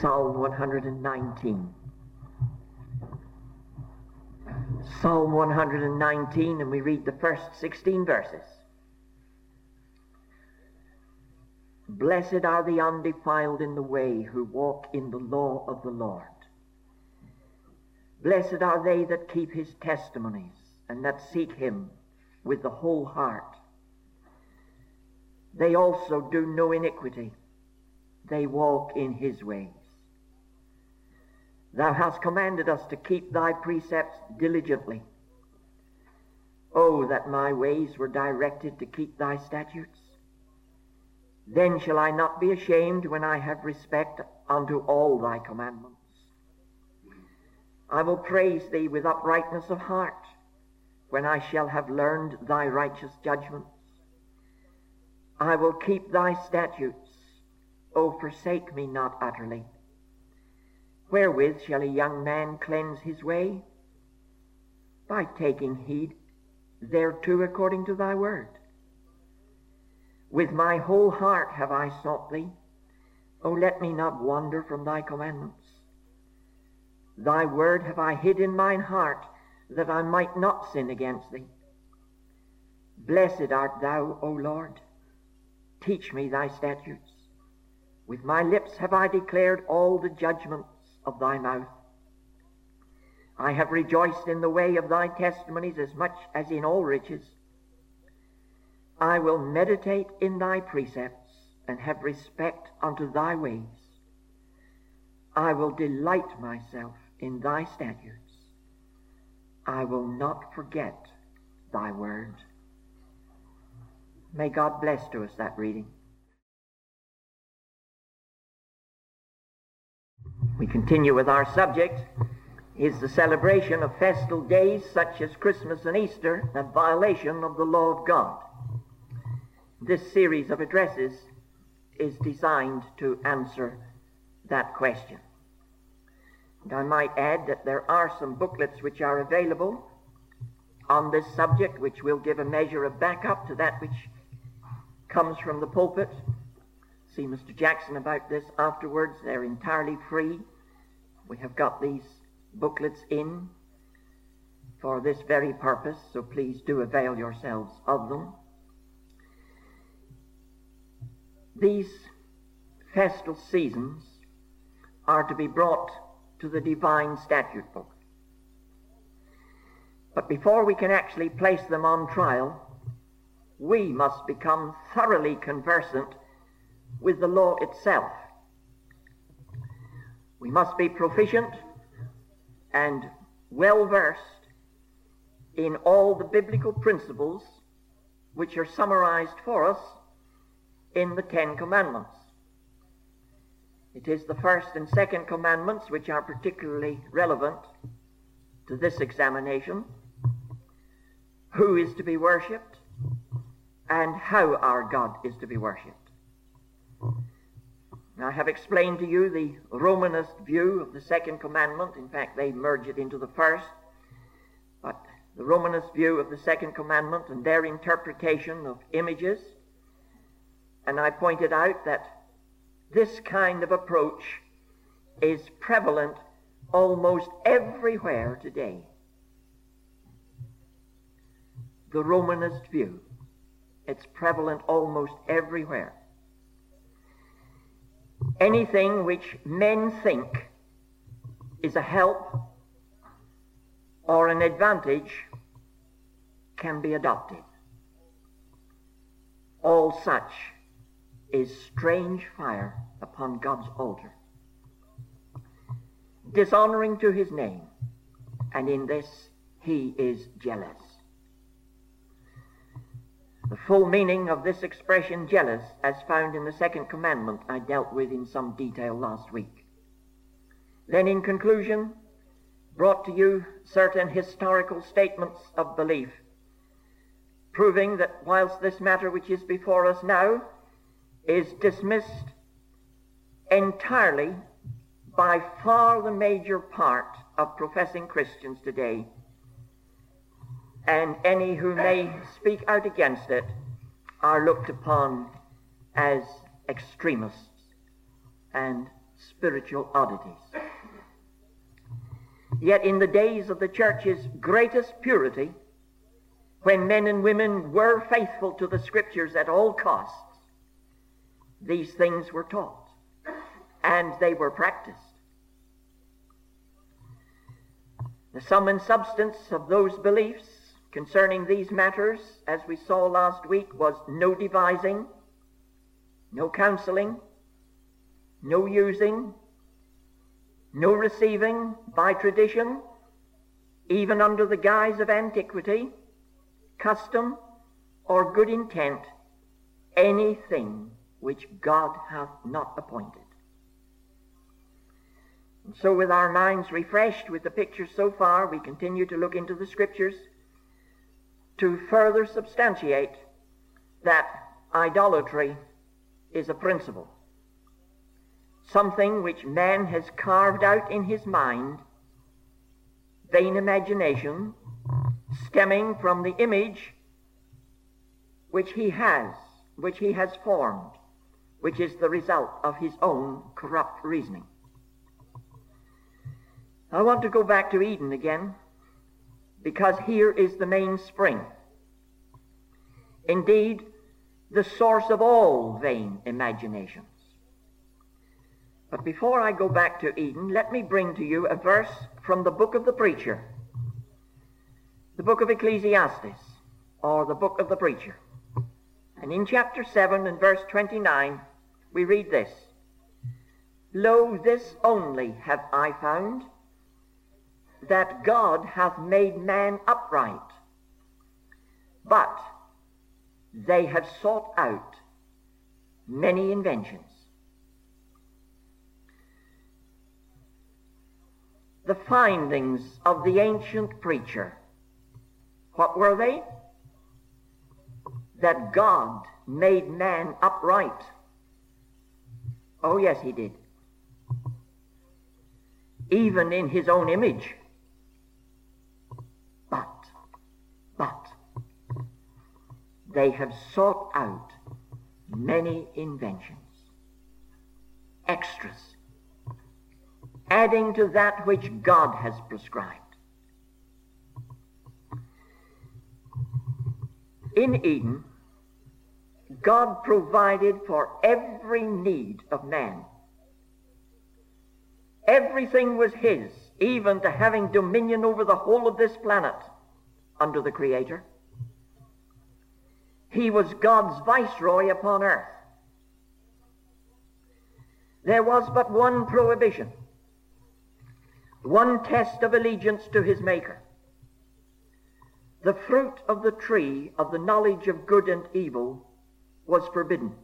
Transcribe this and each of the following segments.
Psalm 119. Psalm 119, and we read the first 16 verses. Blessed are the undefiled in the way, who walk in the law of the Lord. Blessed are they that keep his testimonies, and that seek him with the whole heart. They also do no iniquity. They walk in his ways. Thou hast commanded us to keep thy precepts diligently. Oh, that my ways were directed to keep thy statutes. Then shall I not be ashamed when I have respect unto all thy commandments. I will praise thee with uprightness of heart, when I shall have learned thy righteous judgments. I will keep thy statutes. O forsake me not utterly. Wherewith shall a young man cleanse his way? By taking heed thereto according to thy word. With my whole heart have I sought thee. O let me not wander from thy commandments. Thy word have I hid in mine heart, that I might not sin against thee. Blessed art thou, O Lord. Teach me thy statutes. With my lips have I declared all the judgments of thy mouth. I have rejoiced in the way of thy testimonies as much as in all riches. I will meditate in thy precepts, and have respect unto thy ways. I will delight myself in thy statutes. I will not forget thy word. May God bless to us that reading. We continue with our subject, is the celebration of festal days such as Christmas and Easter a violation of the law of God? This series of addresses is designed to answer that question. And I might add that there are some booklets which are available on this subject, which will give a measure of backup to that which comes from the pulpit. See Mr. Jackson about this afterwards. They're entirely free. We have got these booklets in for this very purpose, so please do avail yourselves of them. These festal seasons are to be brought to the divine statute book. But before we can actually place them on trial, we must become thoroughly conversant with the law itself. We must be proficient and well versed in all the biblical principles which are summarized for us in the Ten Commandments. It is the first and second commandments which are particularly relevant to this examination. Who is to be worshipped and how our God is to be worshipped. I have explained to you the Romanist view of the second commandment. In fact, they merge it into the first. But the Romanist view of the second commandment and their interpretation of images. And I pointed out that this kind of approach is prevalent almost everywhere today. The Romanist view. It's prevalent almost everywhere. Anything which men think is a help or an advantage can be adopted. All such is strange fire upon God's altar, dishonoring to his name, and in this he is jealous. The full meaning of this expression, jealous, as found in the second commandment, I dealt with in some detail last week. Then in conclusion, brought to you certain historical statements of belief, proving that whilst this matter which is before us now is dismissed entirely by far the major part of professing Christians today, and any who may speak out against it are looked upon as extremists and spiritual oddities. Yet in the days of the church's greatest purity, when men and women were faithful to the Scriptures at all costs, these things were taught and they were practiced. The sum and substance of those beliefs concerning these matters, as we saw last week, was no devising, no counseling, no using, no receiving by tradition, even under the guise of antiquity, custom, or good intent, anything which God hath not appointed. And so with our minds refreshed with the pictures so far, we continue to look into the Scriptures to further substantiate that idolatry is a principle, something which man has carved out in his mind, vain imagination, stemming from the image which he has formed, which is the result of his own corrupt reasoning. I want to go back to Eden again, because here is the mainspring. Indeed, the source of all vain imaginations. But before I go back to Eden, let me bring to you a verse from the book of the preacher, the book of Ecclesiastes, or the book of the preacher. And in chapter 7 and verse 29, we read this: "Lo, this only have I found, that God hath made man upright, but they have sought out many inventions." The findings of the ancient preacher, what were they? That God made man upright. Oh yes, he did. Even in his own image. But they have sought out many inventions, extras, adding to that which God has prescribed. In Eden, God provided for every need of man. Everything was his, even to having dominion over the whole of this planet under the Creator. He was God's viceroy upon earth. There was but one prohibition, one test of allegiance to his Maker. The fruit of the tree of the knowledge of good and evil was forbidden.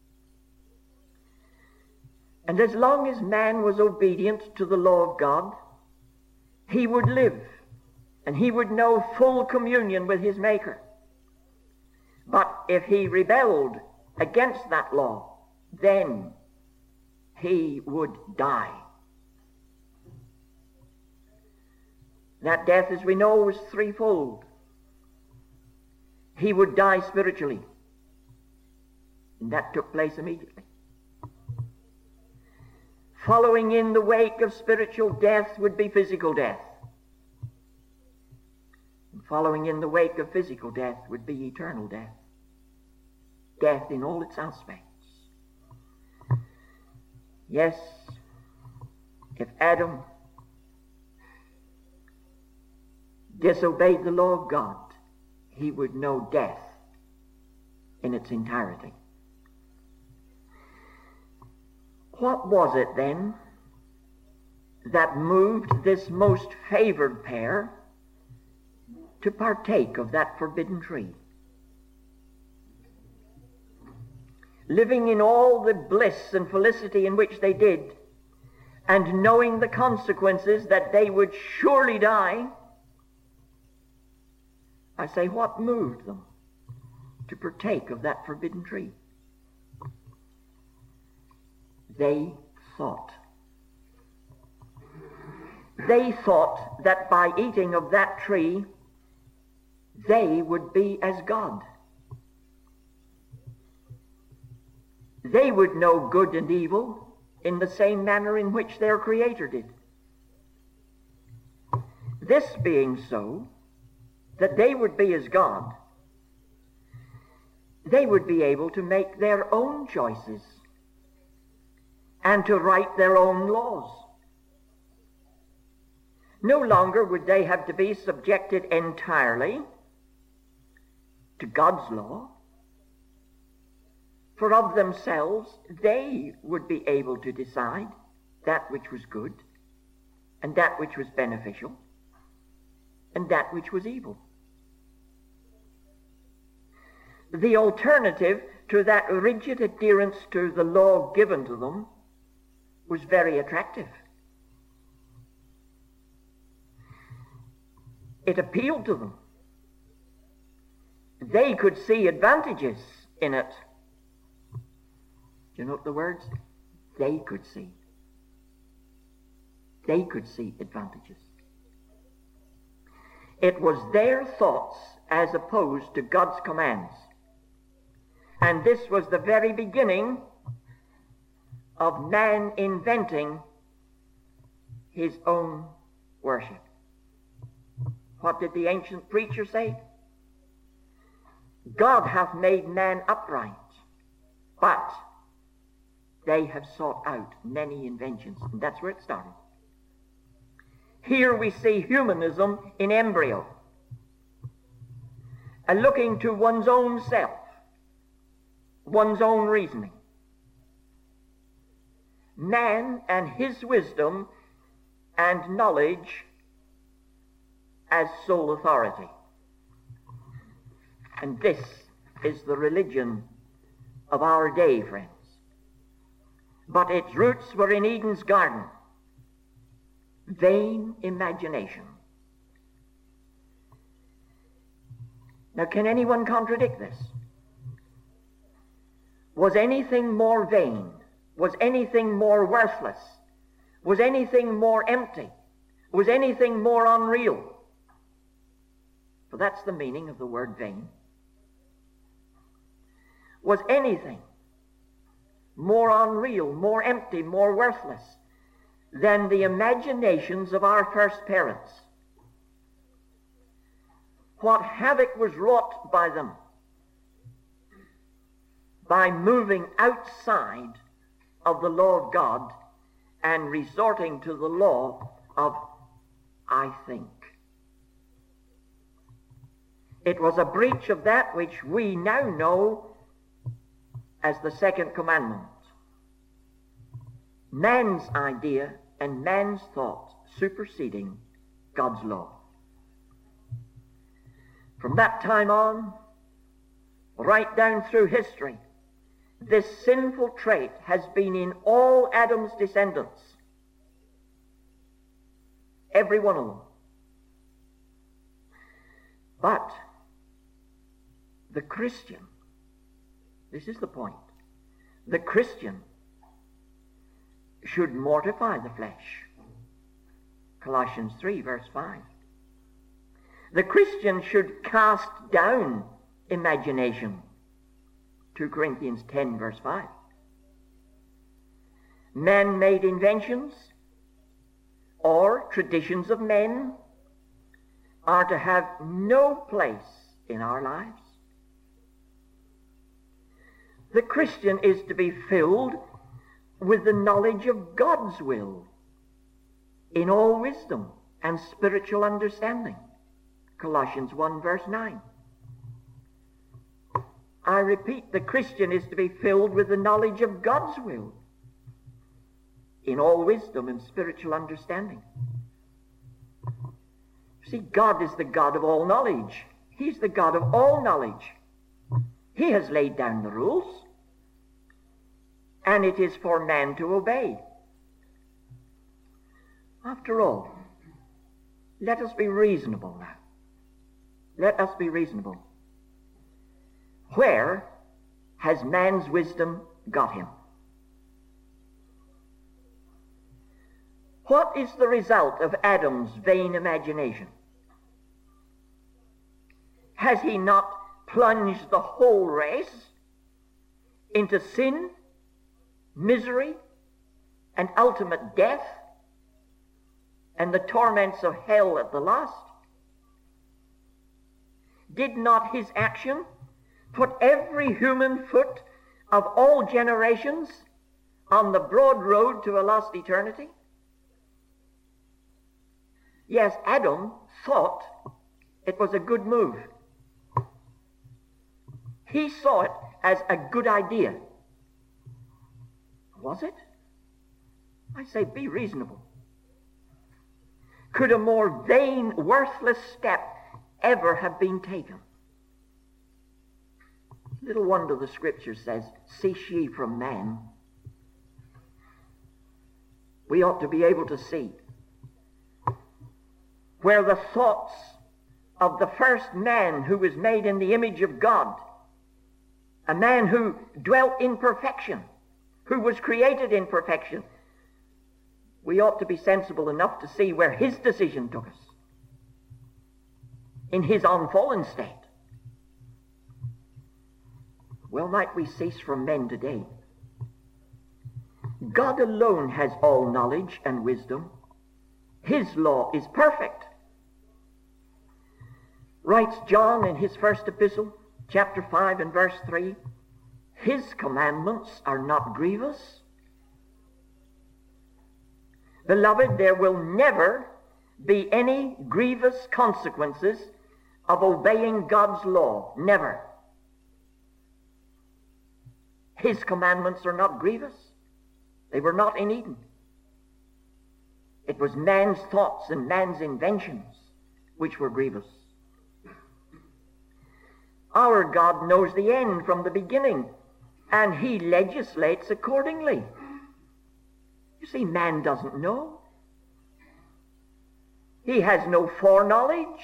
And as long as man was obedient to the law of God, he would live and he would know full communion with his Maker. But if he rebelled against that law, then he would die. That death, as we know, was threefold. He would die spiritually, and that took place immediately. Following in the wake of spiritual death would be physical death. And following in the wake of physical death would be eternal death. Death in all its aspects. Yes, if Adam disobeyed the law of God, he would know death in its entirety. What was it then that moved this most favored pair to partake of that forbidden tree? Living in all the bliss and felicity in which they did, and knowing the consequences that they would surely die, I say, what moved them to partake of that forbidden tree? They thought. They thought that by eating of that tree, they would be as God. They would know good and evil in the same manner in which their Creator did. This being so, that they would be as God, they would be able to make their own choices and to write their own laws. No longer would they have to be subjected entirely to God's law, for of themselves they would be able to decide that which was good, and that which was beneficial, and that which was evil. The alternative to that rigid adherence to the law given to them was very attractive. It appealed to them. They could see advantages in it. Do you note the words? They could see. They could see advantages. It was their thoughts as opposed to God's commands. And this was the very beginning of man inventing his own worship. What did the ancient preacher say? God hath made man upright, but they have sought out many inventions. And that's where it started. Here we see humanism in embryo, looking to one's own self, one's own reasoning. Man and his wisdom and knowledge as sole authority. And this is the religion of our day, friends. But its roots were in Eden's garden. Vain imagination. Now, can anyone contradict this? Was anything more vain? Was anything more worthless? Was anything more empty? Was anything more unreal? For that's the meaning of the word vain. Was anything more unreal, more empty, more worthless than the imaginations of our first parents? What havoc was wrought by them by moving outside of the law of God and resorting to the law of I think. It was a breach of that which we now know as the second commandment. Man's idea and man's thought superseding God's law. From that time on, right down through history, this sinful trait has been in all Adam's descendants. Every one of them. But the Christian, this is the point, the Christian should mortify the flesh. Colossians 3 verse 5. The Christian should cast down imagination. 2 Corinthians 10 verse 5. Man-made inventions or traditions of men are to have no place in our lives. The Christian is to be filled with the knowledge of God's will in all wisdom and spiritual understanding. Colossians 1 verse 9. I repeat, the Christian is to be filled with the knowledge of God's will in all wisdom and spiritual understanding. See, God is the God of all knowledge. He's the God of all knowledge. He has laid down the rules, and it is for man to obey. After all, let us be reasonable now. Let us be reasonable. Where has man's wisdom got him? What is the result of Adam's vain imagination? Has he not plunged the whole race into sin, misery, and ultimate death and the torments of hell at the last? Did not his action put every human foot of all generations on the broad road to a lost eternity? Yes, Adam thought it was a good move. He saw it as a good idea. Was it? I say, be reasonable. Could a more vain, worthless step ever have been taken? Little wonder the Scripture says, cease ye from man. We ought to be able to see where the thoughts of the first man who was made in the image of God, a man who dwelt in perfection, who was created in perfection, we ought to be sensible enough to see where his decision took us in his unfallen state. Well, might we cease from men today? God alone has all knowledge and wisdom. His law is perfect. Writes John in his first epistle, chapter 5 and verse 3, his commandments are not grievous. Beloved, there will never be any grievous consequences of obeying God's law. Never. His commandments are not grievous. They were not in Eden. It was man's thoughts and man's inventions which were grievous. Our God knows the end from the beginning, and he legislates accordingly. You see, man doesn't know. He has no foreknowledge.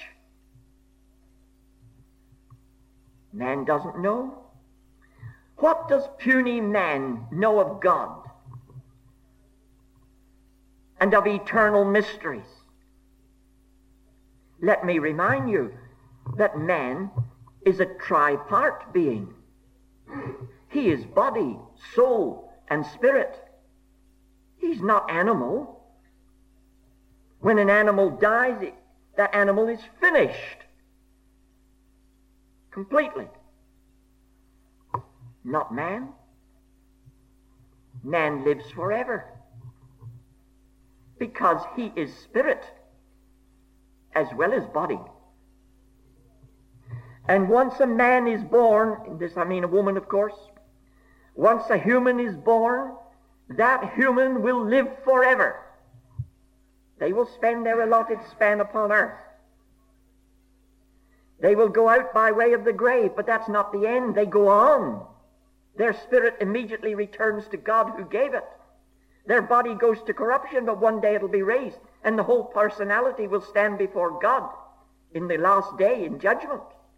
Man doesn't know. What does puny man know of God and of eternal mysteries? Let me remind you that man is a tripart being. He is body, soul, and spirit. He's not animal. When an animal dies, that animal is finished completely. Not man. Man lives forever because he is spirit as well as body. And once a man is born, in this I mean a woman, of course, once a human is born, that human will live forever. They will spend their allotted span upon earth. They will go out by way of the grave, but that's not the end. They go on. Their spirit immediately returns to God who gave it. Their body goes to corruption, but one day it'll be raised, and the whole personality will stand before God in the last day in judgment.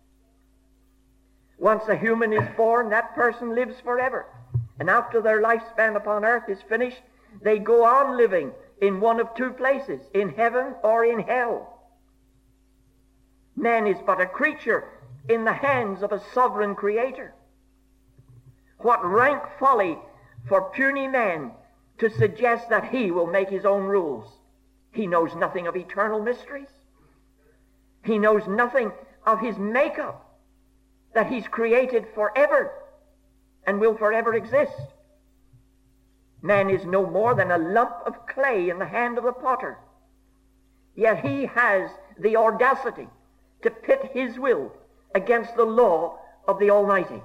Once a human is born, that person lives forever. And after their lifespan upon earth is finished, they go on living in one of two places, in heaven or in hell. Man is but a creature in the hands of a sovereign creator. What rank folly for puny man to suggest that he will make his own rules. He knows nothing of eternal mysteries. He knows nothing of his makeup, that he's created forever and will forever exist. Man is no more than a lump of clay in the hand of the potter. Yet he has the audacity to pit his will against the law of the Almighty.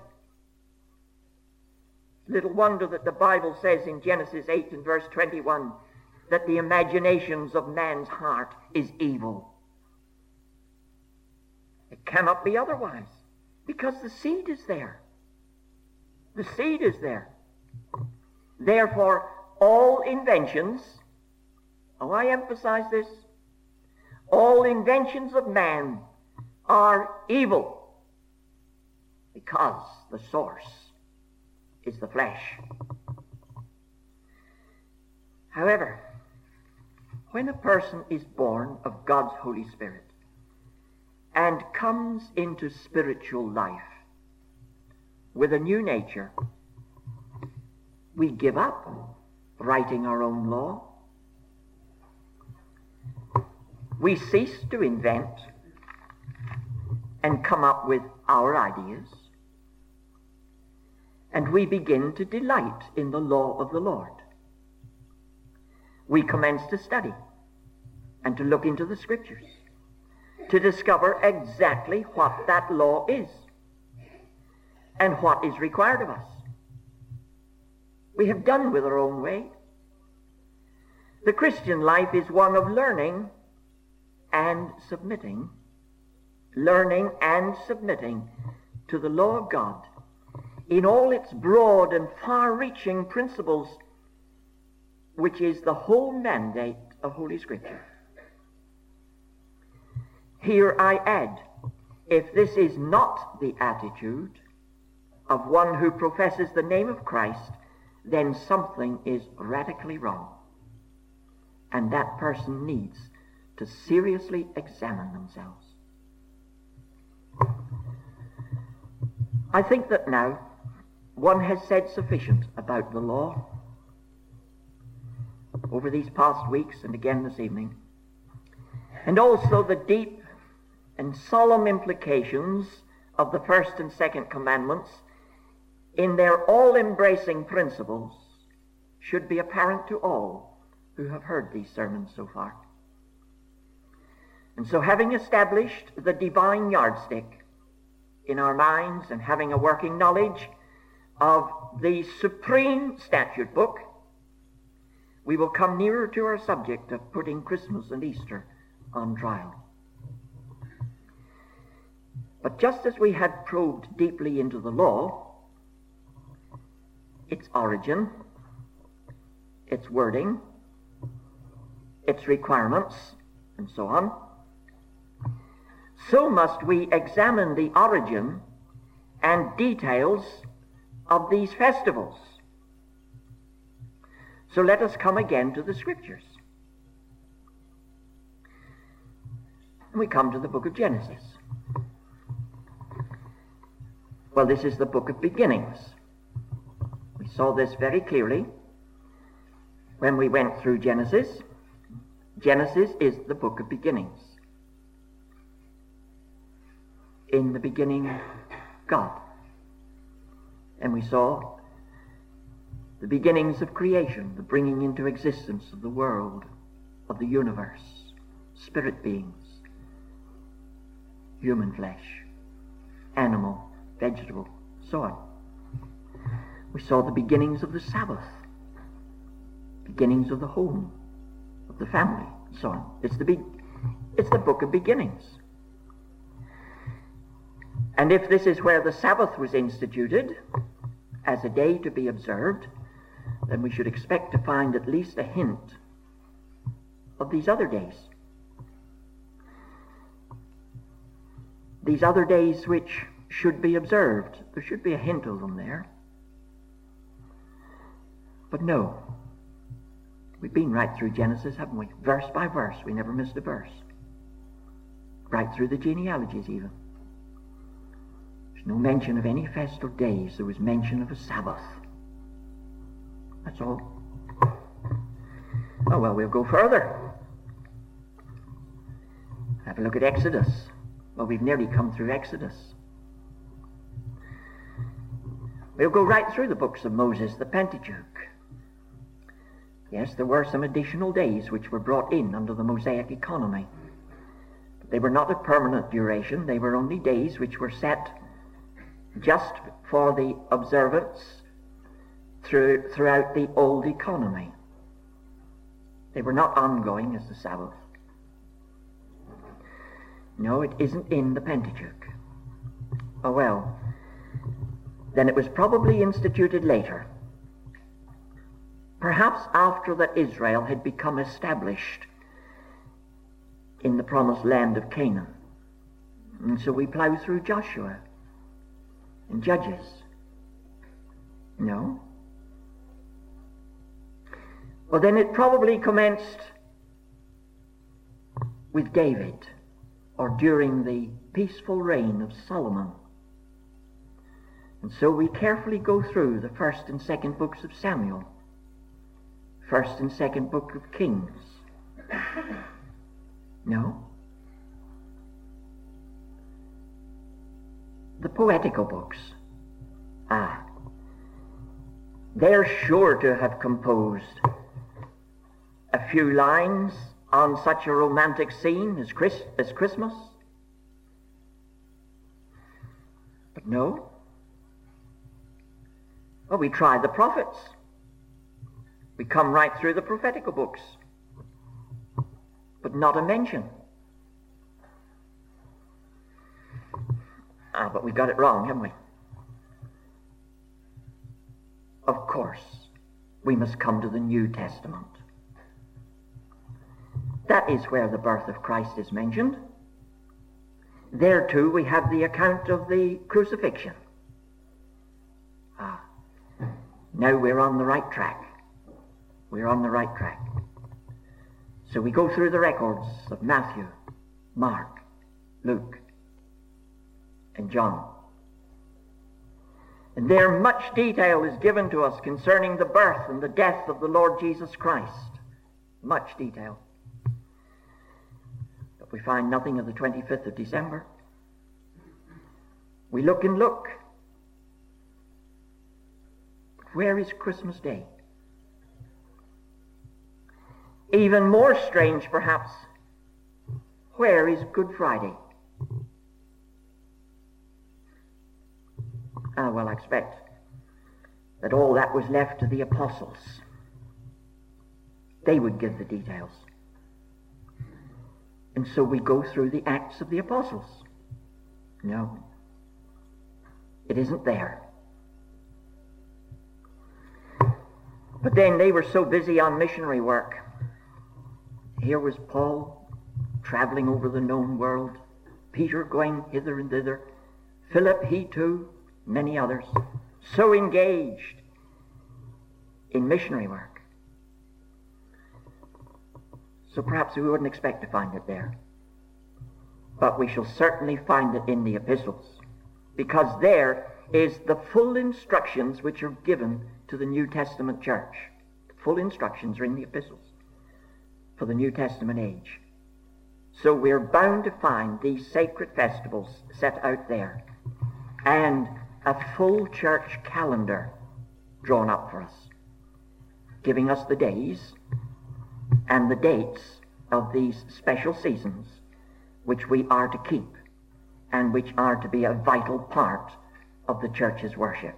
Little wonder that the Bible says in Genesis 8 and verse 21 that the imaginations of man's heart is evil. It cannot be otherwise, because the seed is there. The seed is there. Therefore, all inventions, I emphasize this, all inventions of man are evil, because the source is the flesh. However, when a person is born of God's Holy Spirit and comes into spiritual life with a new nature, we give up writing our own law. We cease to invent and come up with our ideas, and we begin to delight in the law of the Lord. We commence to study and to look into the Scriptures, to discover exactly what that law is and what is required of us. We have done with our own way. The Christian life is one of learning and submitting to the law of God in all its broad and far-reaching principles, which is the whole mandate of Holy Scripture. Here I add, if this is not the attitude of one who professes the name of Christ, then something is radically wrong, and that person needs to seriously examine themselves. I think that now one has said sufficient about the law over these past weeks and again this evening, and also the deep and solemn implications of the first and second commandments in their all-embracing principles should be apparent to all who have heard these sermons so far. And so, having established the divine yardstick in our minds and having a working knowledge of the supreme statute book, we will come nearer to our subject of putting Christmas and Easter on trial. But just as we had probed deeply into the law, its origin, its wording, its requirements, and so on, so must we examine the origin and details of these festivals. So let us come again to the Scriptures. And we come to the book of Genesis. Well, this is the book of beginnings. We saw this very clearly when we went through Genesis. Genesis is the book of beginnings. In the beginning, God. And we saw the beginnings of creation, the bringing into existence of the world, of the universe, spirit beings, human flesh, animal, vegetable, so on. We saw the beginnings of the Sabbath, beginnings of the home, of the family, and so on. It's the book of beginnings. And if this is where the Sabbath was instituted as a day to be observed, then we should expect to find at least a hint of these other days. These other days which should be observed. There should be a hint of them there. But no. We've been right through Genesis, haven't we? Verse by verse. We never missed a verse. Right through the genealogies even. There's no mention of any festal days. There was mention of a Sabbath. That's all. Oh, well, we'll go further. Have a look at Exodus. Well, we've nearly come through Exodus. We'll go right through the books of Moses, the Pentateuch. Yes, there were some additional days which were brought in under the Mosaic economy. But they were not of permanent duration. They were only days which were set just for the observance throughout the old economy. They were not ongoing as the Sabbath. No, it isn't in the Pentateuch. Oh well, then it was probably instituted later. Perhaps after that Israel had become established in the promised land of Canaan. And so we plow through Joshua and Judges. No? Well, then it probably commenced with David, or during the peaceful reign of Solomon. And so we carefully go through the first and second books of Samuel. first and second book of Kings? No. The poetical books. They're sure to have composed a few lines on such a romantic scene as Christmas. But no. Well, we try the prophets. We come right through the prophetical books. But not a mention. But we got it wrong, haven't we? Of course, we must come to the New Testament. That is where the birth of Christ is mentioned. There too we have the account of the crucifixion. Now we're on the right track. We're on the right track. So we go through the records of Matthew, Mark, Luke, and John. And there much detail is given to us concerning the birth and the death of the Lord Jesus Christ. Much detail. But we find nothing of the 25th of December. We look and look. Where is Christmas Day? Even more strange, perhaps, where is Good Friday? Well, I expect that all that was left to the apostles. They would give the details. And so we go through the Acts of the Apostles. No, it isn't there. But then they were so busy on missionary work. Here was Paul traveling over the known world, Peter going hither and thither, Philip, he too, many others, so engaged in missionary work. So perhaps we wouldn't expect to find it there. But we shall certainly find it in the epistles, because there is the full instructions which are given to the New Testament church. The full instructions are in the epistles for the New Testament age. So we're bound to find these sacred festivals set out there, and a full church calendar drawn up for us, giving us the days and the dates of these special seasons which we are to keep and which are to be a vital part of the church's worship.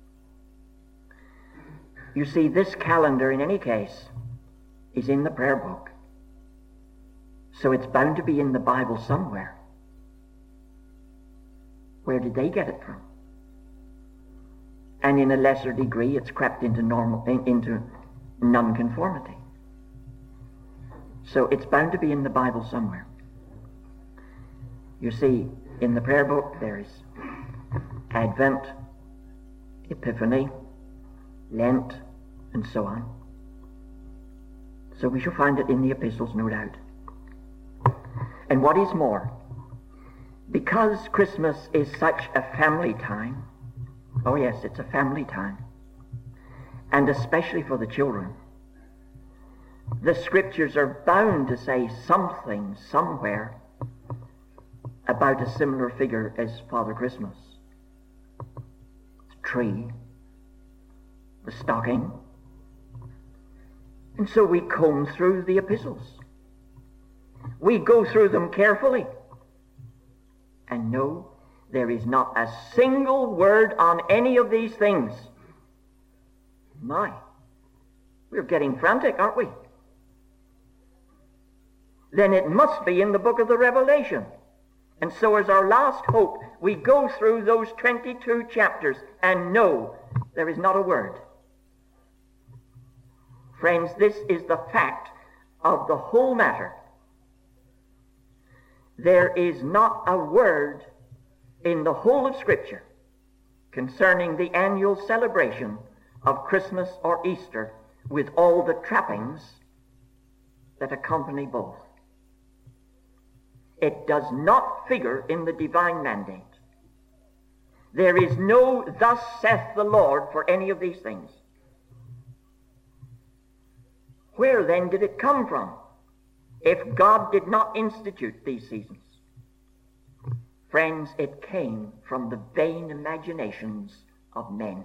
You see, this calendar in any case is in the prayer book, so it's bound to be in the Bible somewhere. Where did they get it from? And in a lesser degree, it's crept into nonconformity. So it's bound to be in the Bible somewhere. You see, in the prayer book there is Advent, Epiphany, Lent, and so on. So we shall find it in the epistles, no doubt. And what is more, because Christmas is such a family time, oh yes, it's a family time, and especially for the children, the Scriptures are bound to say something somewhere about a similar figure as Father Christmas. The tree, the stocking. And so we comb through the epistles. We go through them carefully. And no, there is not a single word on any of these things. My, we're getting frantic, aren't we? Then it must be in the book of the Revelation. And so as our last hope, we go through those 22 chapters, and no, there is not a word. Friends, this is the fact of the whole matter. There is not a word in the whole of Scripture concerning the annual celebration of Christmas or Easter with all the trappings that accompany both. It does not figure in the divine mandate. There is no "thus saith the Lord" for any of these things. Where then did it come from, if God did not institute these seasons? Friends, it came from the vain imaginations of men,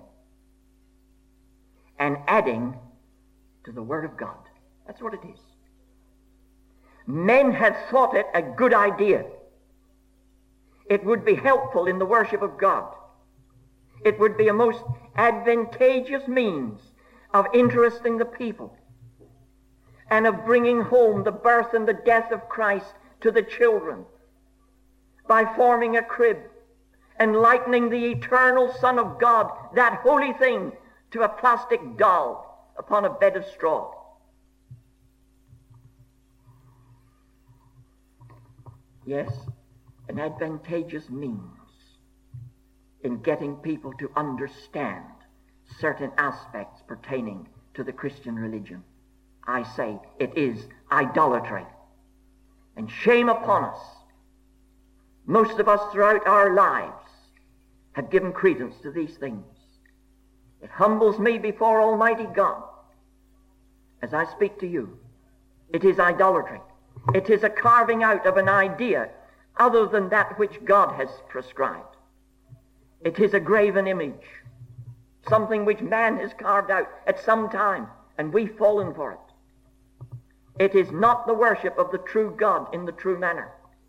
and adding to the Word of God. That's what it is. Men had thought it a good idea. It would be helpful in the worship of God. It would be a most advantageous means of interesting the people and of bringing home the birth and the death of Christ to the children by forming a crib and likening the eternal Son of God, that holy thing, to a plastic doll upon a bed of straw. Yes, an advantageous means in getting people to understand certain aspects pertaining to the Christian religion. I say it is idolatry. And shame upon us. Most of us throughout our lives have given credence to these things. It humbles me before Almighty God as I speak to you. It is idolatry. It is a carving out of an idea other than that which God has prescribed. It is a graven image, something which man has carved out at some time, and we've fallen for it. It is not the worship of the true God in the true manner.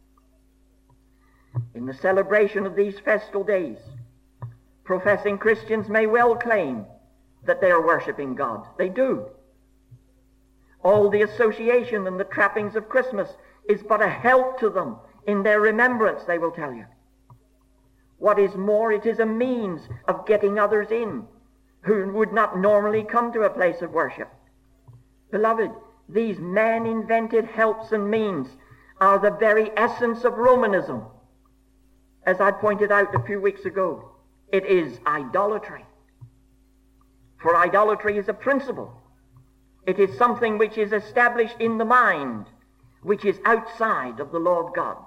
In the celebration of these festal days, professing Christians may well claim that they are worshiping God. They do. All the association and the trappings of Christmas is but a help to them in their remembrance, they will tell you. What is more, it is a means of getting others in who would not normally come to a place of worship. Beloved, these man-invented helps and means are the very essence of Romanism. As I pointed out a few weeks ago, it is idolatry. For idolatry is a principle. It is something which is established in the mind, which is outside of the law of God.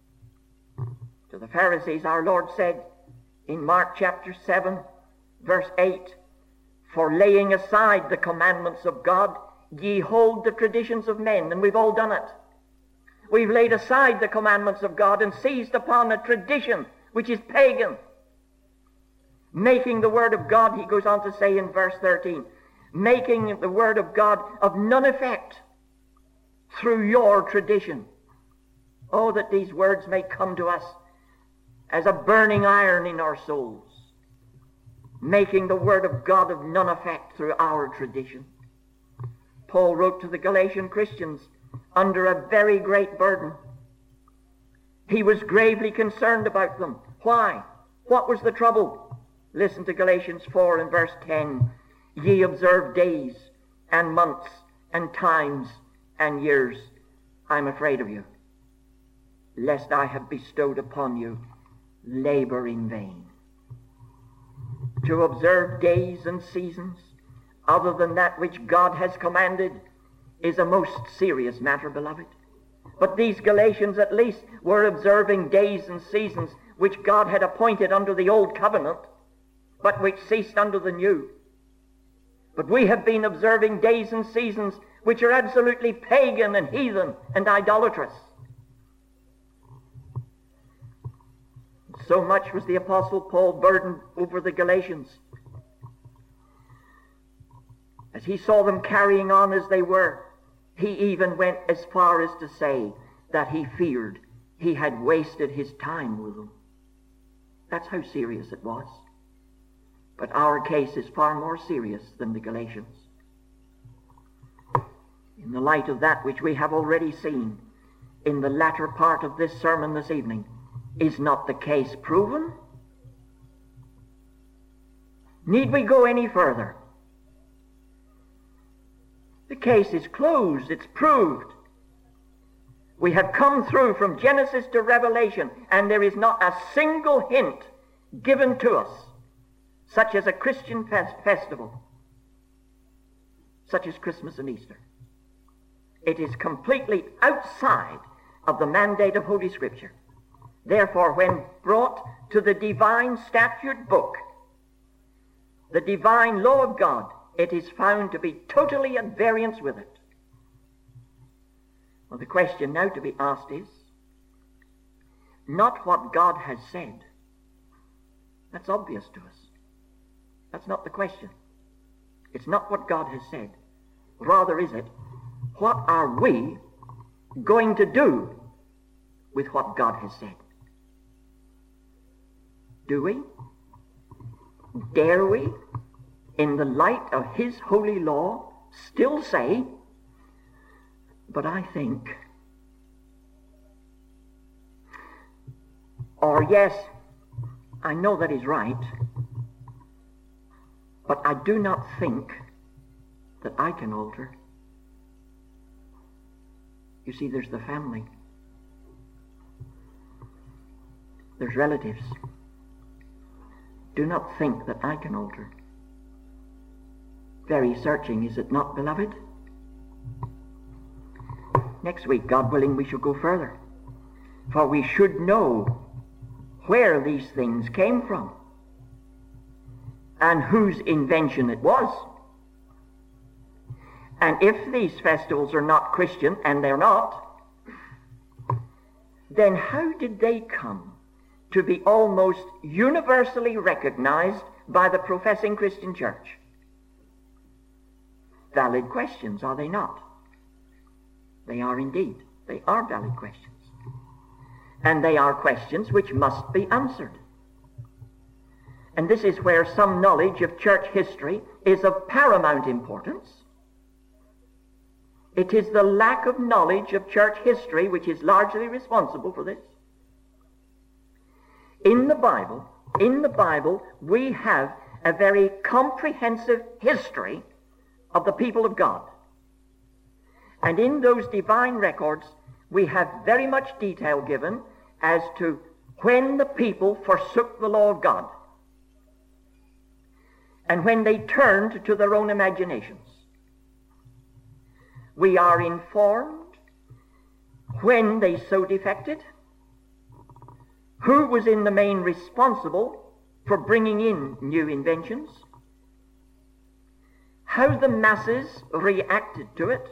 To the Pharisees, our Lord said in Mark chapter 7, verse 8, "For laying aside the commandments of God, ye hold the traditions of men." And we've all done it. We've laid aside the commandments of God and seized upon a tradition which is pagan, making the Word of God, he goes on to say in verse 13, making the Word of God of none effect through your tradition. Oh, that these words may come to us as a burning iron in our souls, making the Word of God of none effect through our tradition. Paul wrote to the Galatian Christians under a very great burden. He was gravely concerned about them. Why? What was the trouble? Listen to Galatians 4 and verse 10. "Ye observe days and months and times and years. I'm afraid of you, lest I have bestowed upon you labor in vain." To observe days and seasons other than that which God has commanded is a most serious matter, beloved. But these Galatians at least were observing days and seasons which God had appointed under the old covenant, but which ceased under the new. But we have been observing days and seasons which are absolutely pagan and heathen and idolatrous. So much was the Apostle Paul burdened over the Galatians, as he saw them carrying on as they were. He even went as far as to say that he feared he had wasted his time with them. That's how serious it was. But our case is far more serious than the Galatians. In the light of that which we have already seen in the latter part of this sermon this evening, is not the case proven? Need we go any further? The case is closed. It's proved. We have come through from Genesis to Revelation, and there is not a single hint given to us, such as a Christian festival, such as Christmas and Easter. It is completely outside of the mandate of Holy Scripture. Therefore, when brought to the divine statute book, the divine law of God, it is found to be totally at variance with it. Well, the question now to be asked is not what God has said. That's obvious to us. That's not the question. It's not what God has said. Rather is it, what are we going to do with what God has said? Do we? Dare we, in the light of His holy law, still say, but I think, or yes, I know that is right, but I do not think that I can alter. You see, there's the family. There's relatives. Do not think that I can alter. Very searching, is it not, beloved? Next week, God willing, we shall go further. For we should know where these things came from and whose invention it was. And if these festivals are not Christian, and they're not, then how did they come to be almost universally recognized by the professing Christian church? Valid questions, are they not? They are indeed. They are valid questions. And they are questions which must be answered. And this is where some knowledge of church history is of paramount importance. It is the lack of knowledge of church history which is largely responsible for this. In the Bible, we have a very comprehensive history of the people of God. And in those divine records, we have very much detail given as to when the people forsook the law of God and when they turned to their own imaginations. We are informed when they so defected, who was in the main responsible for bringing in new inventions, how the masses reacted to it,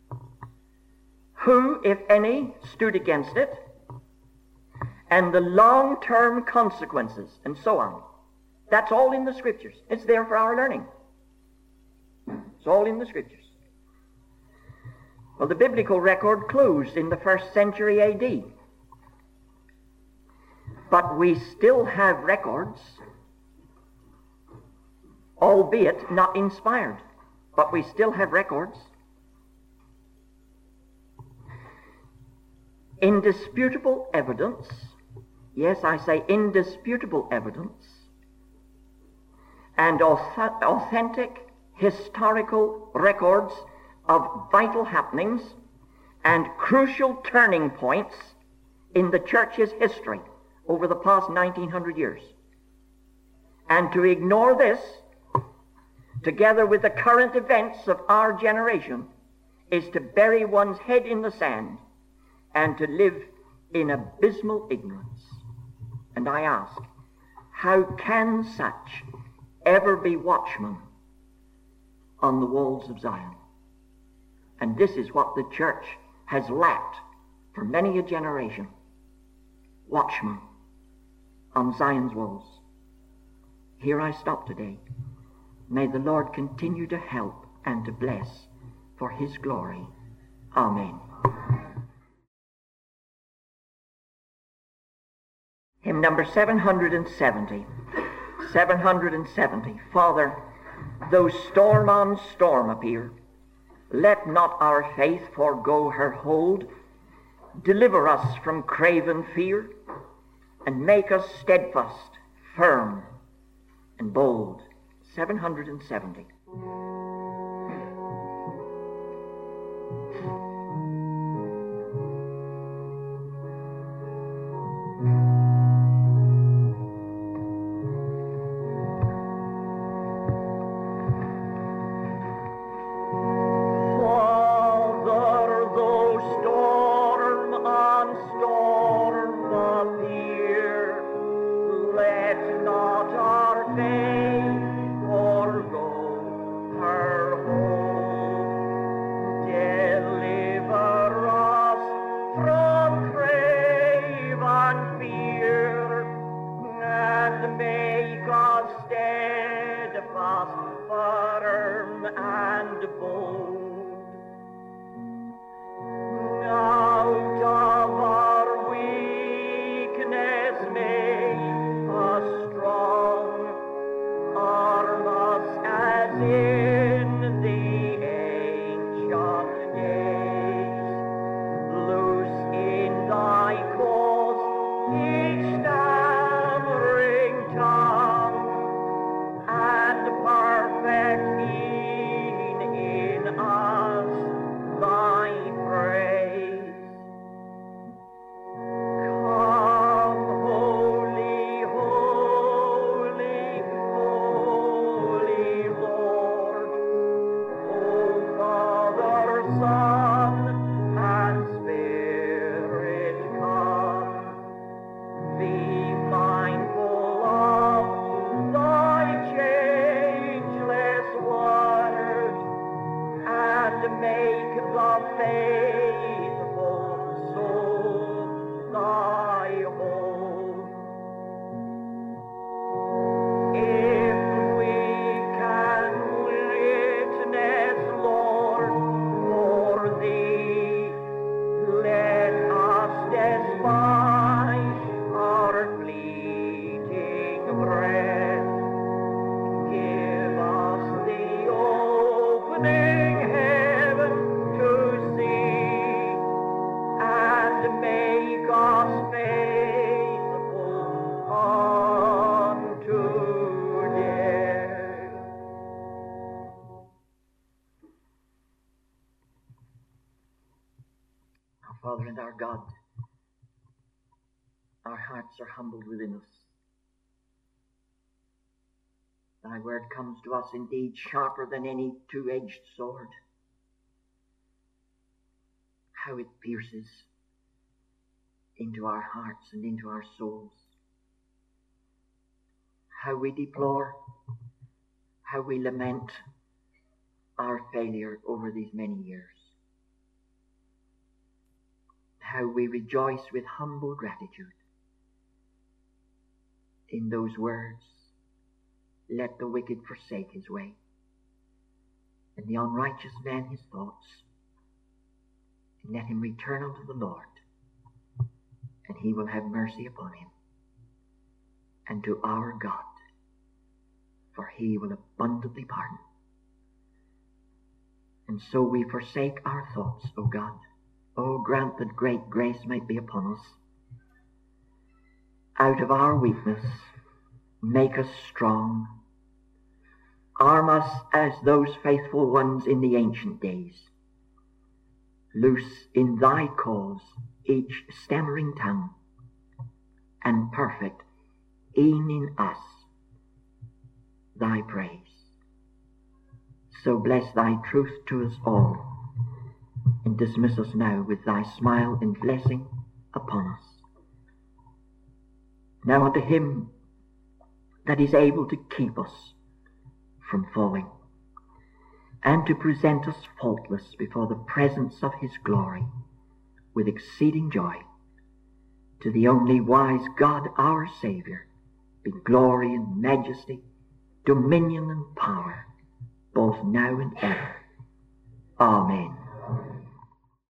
who, if any, stood against it, and the long-term consequences, and so on. That's all in the Scriptures. It's there for our learning. It's all in the Scriptures. Well, the biblical record closed in the 1st century A.D. But we still have records, albeit not inspired, but we still have records. Indisputable evidence, yes, I say indisputable evidence, and authentic historical records of vital happenings and crucial turning points in the church's history over the past 1900 years. And to ignore this, together with the current events of our generation, is to bury one's head in the sand and to live in abysmal ignorance. And I ask, how can such ever be watchmen on the walls of Zion? And this is what the church has lacked for many a generation. Watchmen on Zion's walls. Here I stop today. May the Lord continue to help and to bless for His glory. Amen. Hymn number 770. 770. Father, though storm on storm appear, let not our faith forego her hold. Deliver us from craven fear, and make us steadfast, firm, and bold. 770. Our Father and our God, our hearts are humbled within us. Thy word comes to us indeed sharper than any two-edged sword. How it pierces into our hearts and into our souls. How we deplore, how we lament our failure over these many years. How we rejoice with humble gratitude in those words, let the wicked forsake his way, and the unrighteous man his thoughts, and let him return unto the Lord, and he will have mercy upon him, and to our God, for he will abundantly pardon. And so we forsake our thoughts, O God. O grant that great grace might be upon us. Out of our weakness, make us strong. Arm us as those faithful ones in the ancient days. Loose in thy cause each stammering tongue, and perfect e'en in us thy praise. So bless thy truth to us all, and dismiss us now with thy smile and blessing upon us. Now unto him that is able to keep us from falling, and to present us faultless before the presence of his glory with exceeding joy, to the only wise God our Saviour, be glory and majesty, dominion and power, both now and ever. Amen.